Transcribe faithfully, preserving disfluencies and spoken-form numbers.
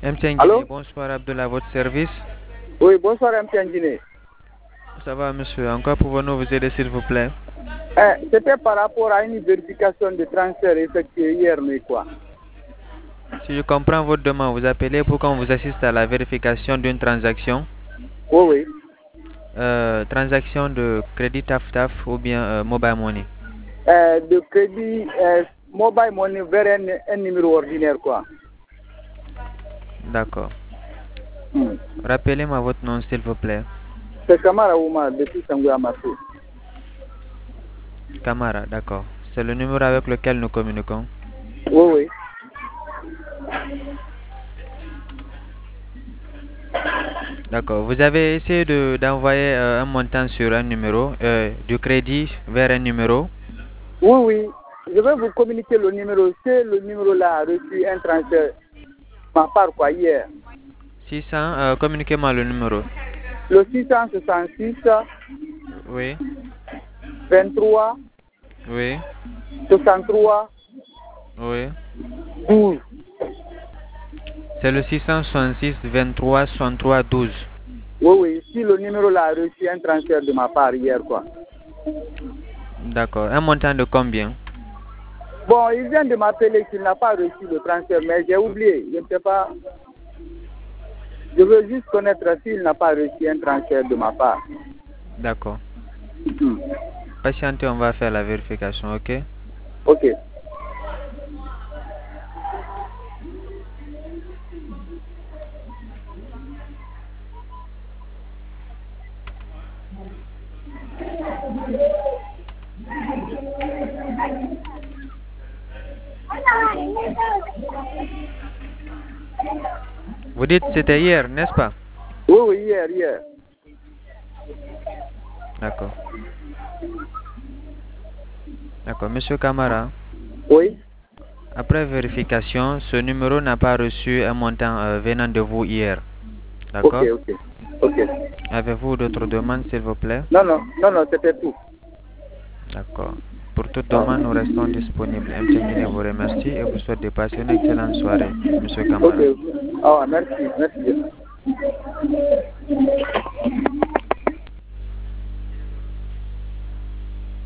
M T N Allô? Bonsoir Abdullah, à votre service. Oui, bonsoir M T N Guinée. Ça va monsieur, encore pouvons-nous vous aider s'il vous plaît? Eh, C'était par rapport à une vérification de transfert effectuée hier, mais quoi? Si je comprends votre demande, vous appelez pour qu'on vous assiste à la vérification d'une transaction. Oui, oui. Euh, transaction de crédit Taf Taf ou bien euh, mobile money. Euh, de crédit euh, mobile money vers un, un numéro ordinaire, quoi. D'accord. Hmm. Rappelez-moi votre nom s'il vous plaît. C'est Kamara Oumar depuis Sangou Amassou. Camara, d'accord. C'est le numéro avec lequel nous communiquons. Oui, oui. D'accord. Vous avez essayé de d'envoyer euh, un montant sur un numéro, euh, du crédit vers un numéro. Oui, oui. Je vais vous communiquer le numéro. C'est le numéro-là a reçu un transfert ma part, quoi, hier. six cents, euh, communiquez-moi le numéro. Le six cent soixante-six, Oui, vingt-trois, oui, soixante-trois, oui. douze. C'est le six cent soixante-six vingt-trois soixante-trois douze. Oui, oui. Si le numéro-là a reçu un transfert de ma part hier, quoi. D'accord. Un montant de combien? Bon, il vient de m'appeler qu'il n'a pas reçu le transfert, mais j'ai oublié. Je ne sais pas. Je veux juste connaître s'il n'a pas reçu un transfert de ma part. D'accord. Hmm. Patientez, on va faire la vérification, ok? Ok. Vous dites c'était hier, n'est-ce pas? Oui, oui, hier, hier. D'accord. D'accord. Monsieur Camara, Oui. après vérification, ce numéro n'a pas reçu un montant euh, venant de vous hier. Ok, D'accord? ok. Ok. Avez-vous d'autres demandes, s'il vous plaît? Non, non, non, non, c'était tout. D'accord. Pour toute Ah. demande, nous restons disponibles. M T N Guinée vous remercie et vous souhaite de passer une excellente soirée, Monsieur Ok. Camara. Ah, merci, merci.